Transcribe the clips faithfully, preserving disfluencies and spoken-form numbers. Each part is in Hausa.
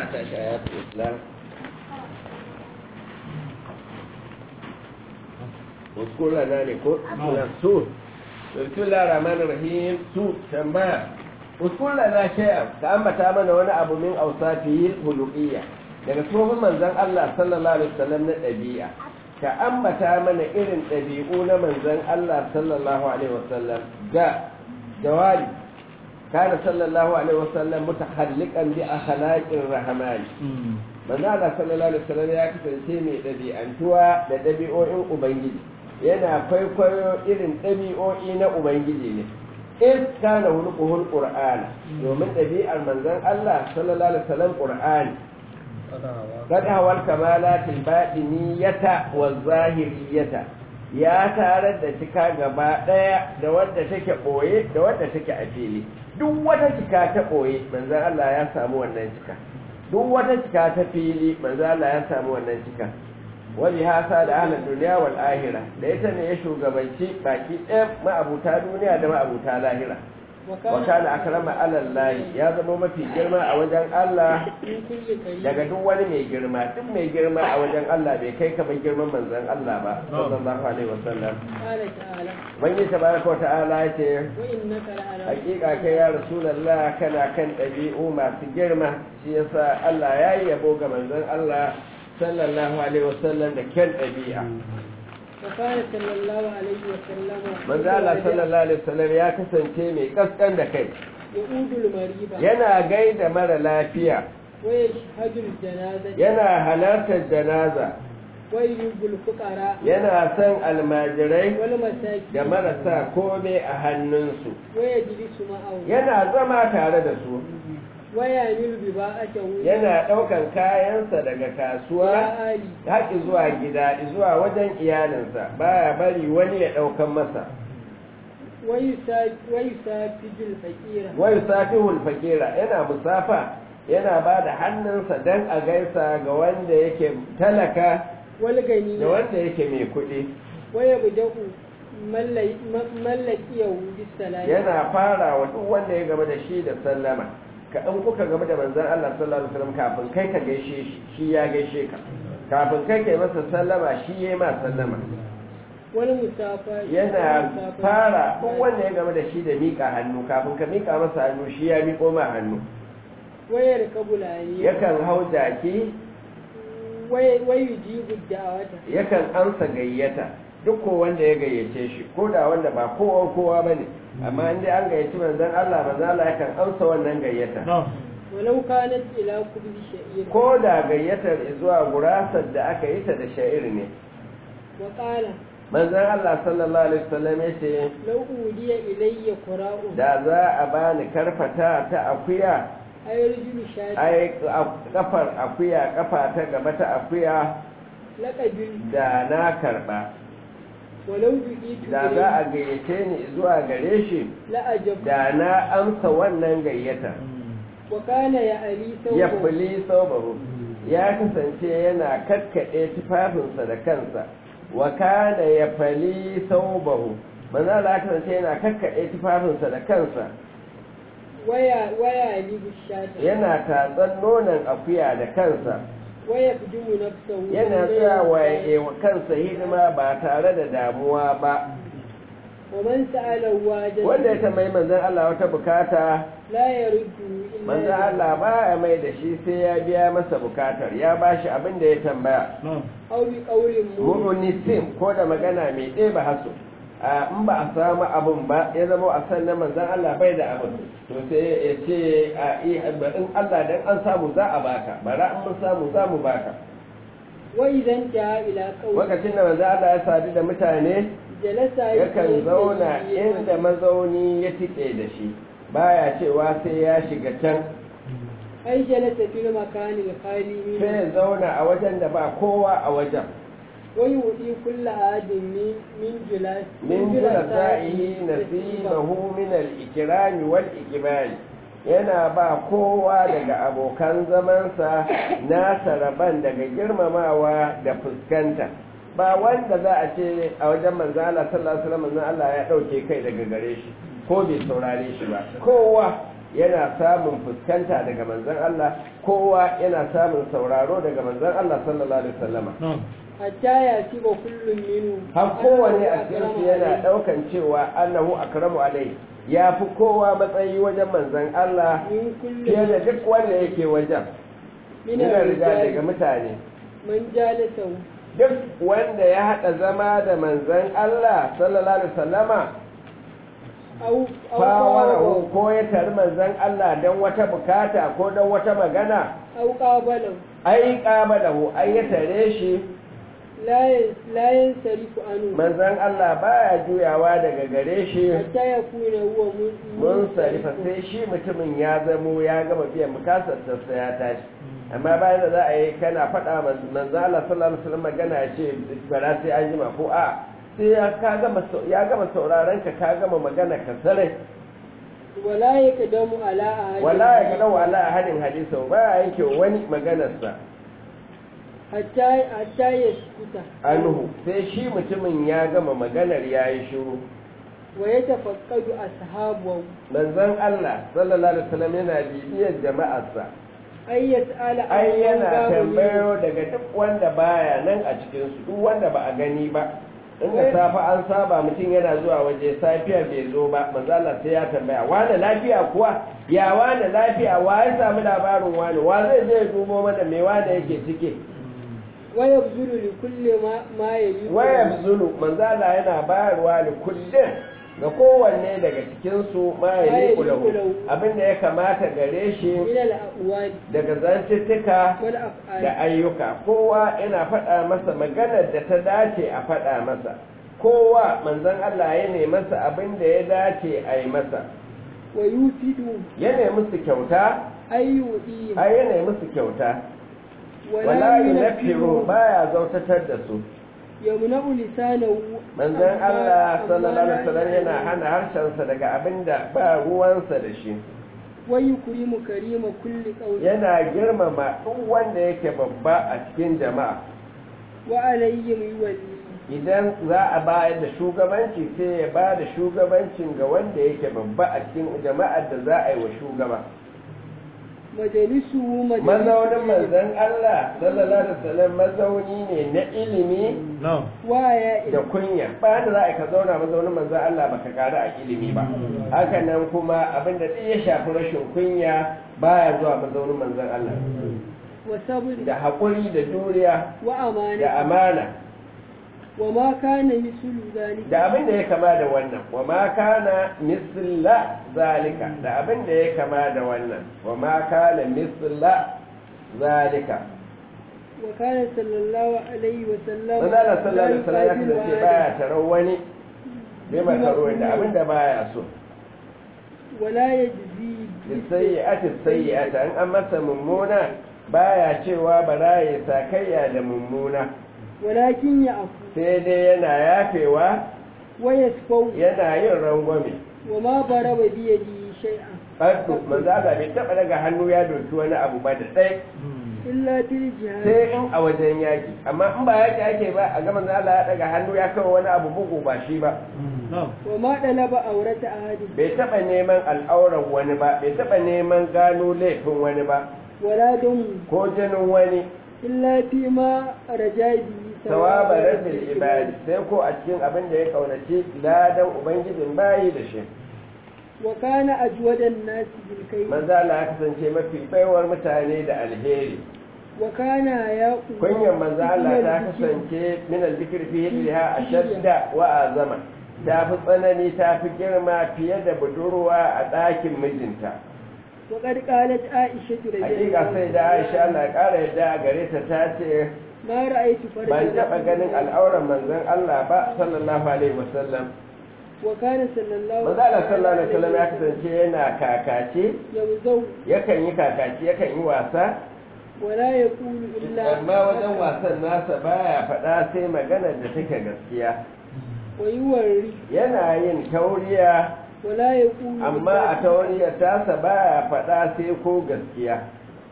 tashi ayatul islam uskun lana ne ko su bismillahir rahmanir rahim su tambaya uskun lana shay'an ka ambata mana wani abu min awsafihi huluqiyya daga tsohon manzon Allah sallallahu alaihi wasallam na dabi'a ka ambata mana irin dabi'u na manzon Allah sallallahu alaihi wasallam ga jawabi kana sallallahu alaihi wasallam mutahalliqan bi akhlaqir rahman manzo Allah sallallahu alaihi wasallam ya kasance mai dabi'antuwa da dabi'o'in ubangiji yana kwaikwayo irin dabi'o'i na ubangiji ne in kana hulquhul qur'ana domin dabi'ar manzon Allah sallallahu alaihi wasallam qur'ani kad hawal kamalatil batiniyata waz zahiriyata ya tarar da cika gaba daya da wadda take boye da wadda take a fili duk wata cika ta boye manzon Allah ya samu wannan cika duk wata cika ta fili manzon Allah ya samu wannan cika wani hasa da ahlul duniya wal ahira da ita ne ya shugabanci baki ɗaya ma'abuta duniya da ma'abuta lahira wa kana akrama alallahi ya zama mafi girma a wajen Allah daga duk wani mai girma duk mai girma a wajen Allah bai kai kamar girman manzon Allah ba sallallahu alaihi wasallam wani tabaraka wa ta'ala yace hakika kai ya rasulullah kana kan dabi'u masu girma shi yasa Allah yayi yabo ga manzon Allah sallallahu alaihi wasallam da kyan dabi'a وقال صلى الله عليه وسلم manzo Allah sallallahu alaihi wasallam ya kasance mai kaskan da kai يؤود المريض yana gaida mara lafiya ويشهد الجنازة yana halartar janaza ويجيب الفقراء yana son almajirai والمساكين da marasa kome a hannunsu ويجلس معهم yana zama tare da su ويعمل بباءته yana ɗaukan kayansa daga kasuwa يا آلي haƙi zuwa gida zuwa wajen iyalinsa baya bari wani ya ɗaukan masa ويسافج الفقير wai safihul fakira yana musafa yana ba da hannunsa don a gaisa ga wanda yake talaka والغني da wanda yake mai kuɗi ويبدأ ملكيه بالسلام yana fara wa duk wanda ya gaba da shi da sallama ka in kuka gaba da manzon Allah sallallahu alaihi wasallam kafin kai ka gaishe shi shi ya gaishe ka kafin kai kai masa sallama shi yayi ma sallama wani musafa yana fara duk wanda ya gaba da shi da mika hannu kafin ka mika masa hannu shi ya miko ma hannu wayar kabulani yakan hau jaki wayu jibu da'awata yakan ansa gayyata duk ko wanda ya gayyace shi ko da wanda ba kowa kowa bane amma in dai an gayyaci manzon Allah manzon Allah yakan amsa wannan gayyata walau kanat ila kulli sha'ir ko da gayyatar zuwa gurasar da aka yi ta da sha'ir ne wa qala manzon Allah sallallahu alaihi wasallam yace law udiya ilayya qura'u da za a bani karfata ta akuya ay rajulu shadi ai kafar akuya kafa ta gaba ta akuya laqabil da na karba walau du'itu da za a gayyace ni zuwa gare shi la ajab da na amsa wannan gayyata wa kana ya ali ya sawbu fuli saubahu ya kasance yana kakkaɗe tufafinsa da kansa wa kana ya fali saubahu manzo Allah ya kasance yana kakkaɗe tufafinsa da kansa waya waya ali bishata yana tatsan nonon akuya da kansa waya bidimu nafsahu yana tsayawa ya wa kansa hidima ba tare da damuwa ba wa man sa'ala wajan wanda ya tambayi manzon Allah wata bukata la yaruddu illa manzon Allah ba ya mai da shi sai ya biya masa bukatar ya bashi abin da ya tambaya aw bi qawlin mu'nisim ko da magana mai ɗeba haso in ba a samu abin ba ya zama a san na manzan Allah bai da abin to sai ya ce in Allah dan an samu za a baka bara in mun samu za mu baka wa idan ta ila qawli lokacin da manzan Allah ya sadu da mutane jalasa yakan zauna inda mazauni ya tike da shi baya cewa sai ya shiga can ai jalasa fil makani al-khali min sai ya zauna a wajen da ba kowa a wajen ويؤتي كل عاد من من جلاس من جلسائه نصيبه من الإكرام والإقبال yana ba kowa daga abokan zamansa nasa rabon daga girmamawa da fuskanta ba wanda za a ce a wajen manzan Allah sallallahu alaihi wasallam manzan Allah ya dauke kai daga gare shi ko bai saurare shi ba kowa yana samun fuskanta daga manzon Allah kowa yana samun sauraro daga manzon Allah sallallahu alaihi wasallama hatta ya ci ba kullum minu har kowane a cikinsu yana ɗaukan cewa annahu akramu alai ya fi kowa matsayi wajen manzon Allah fiye da duk wanda yake wajen yana riga daga mutane man jalisa duk wanda ya haɗa zama da manzon Allah sallallahu alaihi wasallama fawarahu ko ya tari manzon Allah don wata bukata ko don wata magana au qabalahu ai qabalahu ai ya tare shi layin sarifu anu manzon Allah baya juyawa daga gare shi hatta ya kuna huwa mun sarifa sai shi mutumin ya zamo ya gama biyan bukatar sa ya tashi amma bayan da za a yi kana faɗa manzon Allah sallallahu alaihi wasallam magana ya ce bara sai an jima ko a sai ya ka gama ya gama sauraron ka ka gama magana ka sare wala ya kadamu ala ahadin wala ya kadamu ala ahadin hadisa ba yanke wani maganar sa hatta ya sukuta anhu sai shi mutumin ya gama maganar yayi shiru wa ya tafaqqadu ashabu manzon Allah sallallahu alaihi wasallam yana bibiyar jama'arsa ay yas'ala ai yana tambayo daga duk wanda baya nan a cikin su duk wanda ba a gani ba in da safa an saba mutum yana zuwa waje safiya bai zo ba manzo Allah sai ya tambaya wani lafiya kuwa ya wani lafiya wa ya samu labarin wani wa zai je dubo mana me wani yake cike waya bzulu li kulli ma ma yayi waya bzulu manzo Allah yana bayarwa li kullin ga kowanne daga cikin su ma yayi kulahu abinda ya kamata gare shi daga zantuttuka da ayyuka kowa yana faɗa masa maganar da ta dace a faɗa masa kowa manzon Allah ya ne masa abinda ya dace a yi masa wa yufidu ya ne musu kyauta ayyudi ai ya ne musu kyauta wala yunfiru baya zautatar da su yamna'u lisanahu manzon Allah sallallahu alaihi wasallam yana hana harshensa daga abinda ba ruwansa da shi wa yukrimu karima kulli qawli yana girmama duk wanda yake babba a cikin jama'a wa alayhim yuwalli idan za a bayar da shugabanci sai ya ba da shugabancin ga wanda yake babba a cikin jama'ar da za a yi wa shugaba majalisu mazaunin manzon Allah sallallahu alaihi wasallam mazauni ne na ilimi da kunya ba da za ka zauna mazaunin manzon Allah baka ƙara a ilimi ba haka nan kuma abinda duk ya shafi rashin kunya baya zuwa mazaunin manzon Allah da haƙuri da juriya da amana wa ma kana mislu zalika da abin da ya kama da wannan wa ma kana misla zalika da abin da ya kama da wannan wa ma kana misla zalika wa kana sallallahu alaihi wa sallam manzala sallallahu alaihi wa sallam ya kasance baya tarar wani bai makaro da abin da baya so wala yajzi bisayyi'ati sayyi'ata an an masa mummuna baya cewa bara ya sakayya da mummuna walakin ya afu sai dai yana yafewa wa yasfau yana yin rangwame wa ma baraba bi yadi shay'an Farko manzo Allah bai taba daga hannu ya doki wani abu ba da dai illa bil jihad sai in a wajen yaki amma in ba yaki ake ba a ga manzo Allah ya daga hannu ya kawo wani abu bugu ba shi ba wa ma dalaba aurata ahadi bai taba neman al'auran wani ba bai taba neman gano laifin wani ba wala dum ko jinin wani illa fi ma rajabi sawaba rabbil ibadi sai ko a cikin abin da ya kaunace ladan ubangijin bayi da shi wa kana ajwadan nasi bil kayy manzo Allah ya kasance mafi baiwar mutane da alheri wa kana ya kunyan manzo Allah ta kasance min al-dhikri fi liha ashadda wa azama ta fi tsanani ta fi girma fiye da budurwa a ɗakin mijinta wa qad qalat aisha hakika sai da Aisha Allah ya kara yadda gare ta ta ce ma ra'aytu farjan ban taɓa ganin al'auran manzon Allah ba sallallahu alaihi wasallam wa kana sallallahu manzo Allah sallallahu alaihi wasallam ya kasance yana kakace yawzau yakan yi kakace yakan yi wasa wala yaqulu illa amma wajen wasan nasa baya faɗa sai maganar da take gaskiya wa yuwari yana yin tauriya wala yaqulu amma a tauriyar tasa baya faɗa sai ko gaskiya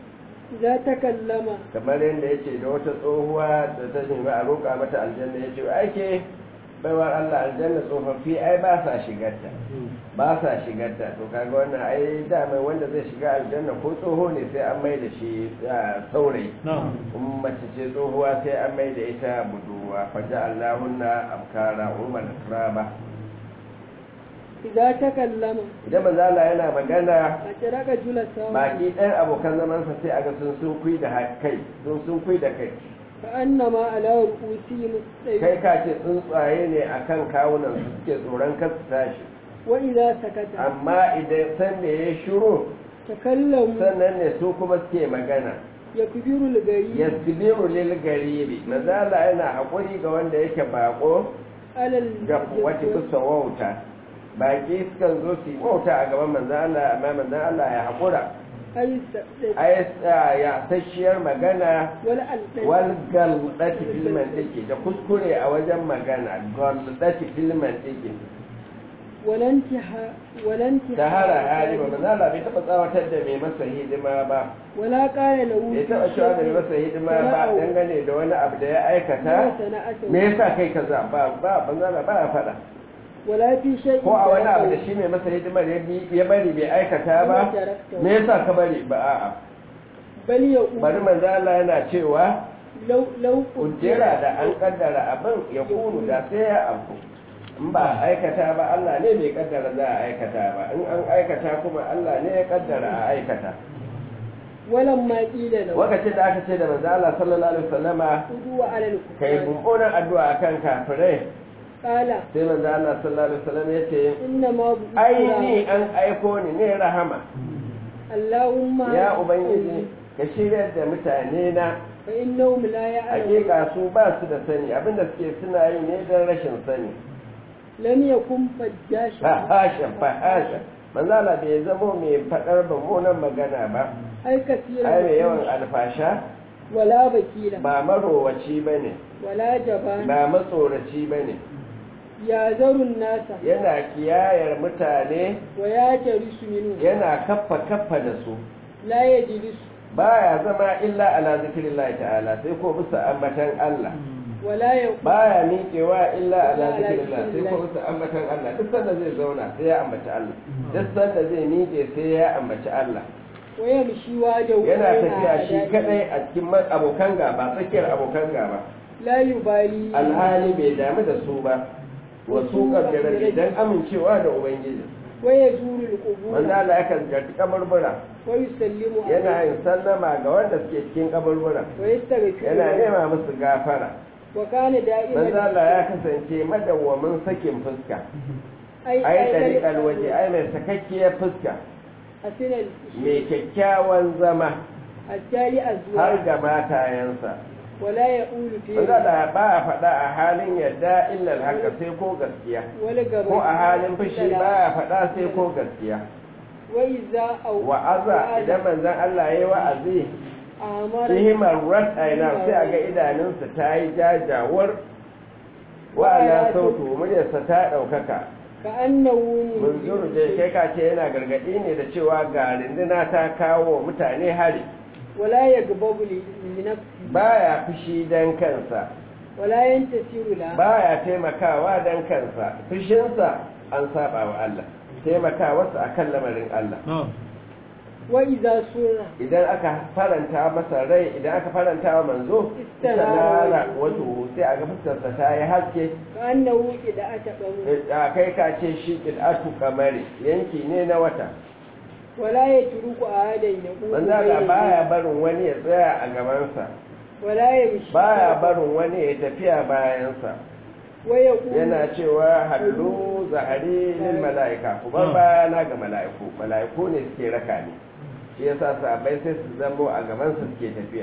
za ta kallama kamar yadda yace da wata tsohuwa da ta nemi a roƙa mata aljanna yace ake baiwar Allah aljanna tsofaffi ai ba sa shigarta ba sa shigarta to kaga wannan ai dama wanda zai shiga aljanna ko tsoho ne sai an mai da shi saurayi kuma mace ce tsohuwa sai an mai da ita budurwa faja Allahunna abkara umar raba idan ta kallama idan manzo Allah yana magana a tiraka julasa baki ɗan abokan zamansa sai a ga sun sun kui da kai sun sun kui da kai ka annama ala ru'usihim kai ka ce tsuntsaye ne akan kawunan su suke tsoron kar su tashi wa idza sakata amma idan san da ya shiru takallamu sannan ne su kuma suke magana yakbiru al-gari yasbiru lil garibi manzo Allah yana hakuri ga wanda yake bako alal da wata kusa wauta baki sukan zo su yi wauta a gaban manzo Allah amma manzo Allah ya hakura ai ya tashiyar magana wal galdati filman take da kuskure a wajen magana galdati filman take walanti tahara hali ba manzo Allah bai taba tsawatar da mai masa hidima ba wala qala lahu bai taba cewa da mai masa hidima ba dangane da wani abu da ya aikata me yasa kai kaza ba ba manzo Allah ba ya fada wala fi shay'in ko a wani abu da shi mai masa hidimar ya bari bai aikata ba me yasa ka bari ba a'a bali ya bari manzo Allah yana cewa law law kujera da an kaddara abin ya kunu da sai ya abu in ba aikata ba Allah ne bai kaddara za a aikata ba in an aikata kuma Allah ne ya kaddara a aikata walan ma kila lahu wakacin da aka ce da manzo Allah sallallahu alaihi wasallama udu wa alal kai mummunan addu'a akan kafirai qala sai manzo Allah sallallahu alaihi wasallam ya ce inna ma aini an aiko ni ne rahama Allahumma ya ubangiji ka shirya da mutane na fa innahum la ya'lamun hakika su ba su da sani abinda suke suna yi ne don rashin sani lam yakun fajjasha fahashan fahashan manzo Allah bai zamo mai fadar mummunan magana ba ai kasira ai mai yawan alfasha wala bakila ba marowaci bane wala jabana ba matsoraci bane ya zarun nasa yana kiyayar mutane wa ya jarisu minu yana kaffa kaffa da su la yajlisu baya zama illa ala zikrillah ta'ala sai ko bisa ambatan Allah wala ya baya miƙewa illa ala zikrillah sai ko bisa ambatan Allah duk sanda zai zauna sai ya ambaci Allah duk sanda zai miƙe sai ya ambaci Allah waya mishi wajen yana tafiya shi kadai a cikin abokan gaba tsakiyar abokan gaba la yubali alhali bai damu da su ba wasu kaddarabi dan amincewa da ubangiji waya zuru alqubur wanda Allah yakan garti kaburbura wa yusallimu yana yin sallama ga wanda suke cikin kaburbura wa yastaghfiru yana nema musu gafara wa kana da'iman manzo Allah ya kasance madawwamin sakin fuska ai ai tariqal waje ai mai sakakkiyar fuska asinal mai kyakkyawan zama ajali azwa har ga matayensa wala yaqulu fi manzo Allah ba ya faɗa a halin yadda illa haka sai ko gaskiya wala gaba ko a halin fushi ba ya faɗa sai ko gaskiya wa iza au wa'aza idan manzon Allah yayi wa'azi amara himar rat aina sai a ga idanunsa ta yi jajawar wa ala sautu muryarsa ta ɗaukaka ka annahu munzuru da kai ka ce yana gargaɗi ne da cewa ga rinduna ta kawo mutane hari wala yagbabu li nafsi baya fushi dan kansa wala yantasiru la baya taimakawa dan kansa fushinsa an saba wa Allah taimakawarsa akan lamarin Allah wa idza surra idan aka faranta masa rai idan aka faranta wa manzo istanara wato sai a ga fuskarsa ta yi haske ka annahu ida'ata qamu a kai ka ce shi qid'atu kamari yanki ne na wata wala yatruku ahadan yaqulu manzo Allah baya barin wani ya tsaya a gabansa wala yamshi baya barin wani ya tafiya bayansa wa yaqulu yana cewa hallu zahari lil malaika ku bar bayana ga malaiku malaiku ne suke raka ni shi yasa sahabbai sai su zamo a gabansa suke tafiya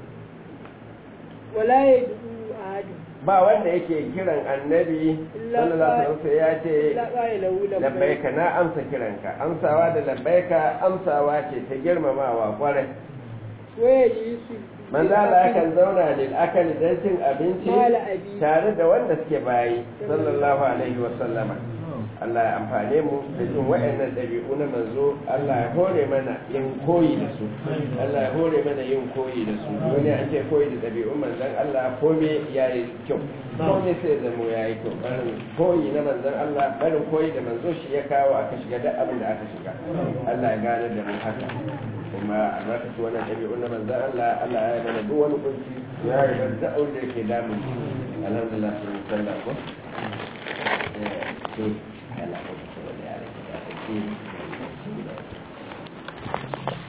wala yad'u ahadun ba wanda yake kiran annabi sallallahu alaihi wasallam ya ce la qala lahu labbaika na amsa kiranka amsawa da labbaika amsawa ce ta girmamawa kwarai waya yisu manzo Allah yakan zauna lil akali dan cin abinci tare da wanda suke bayi sallallahu alaihi wasallam Allah ya amfane mu da jin waɗannan ɗabi'u na manzo Allah ya hore mana yin koyi da su Allah ya hore mana yin koyi da su wani an ce koyi da ɗabi'un manzon Allah kome ya yi kyau kome sai zamo ya yi kyau barin koyi na manzon Allah barin koyi da manzo shi ya kawo aka shiga duk abin da aka shiga Allah ya gane da mu haka kuma albarkaci wannan ɗabi'un na manzon Allah Allah ya yi mana duk wani kunci ya yi mana duk abin da yake damun alhamdulillah sun sallah ko eh Allah ya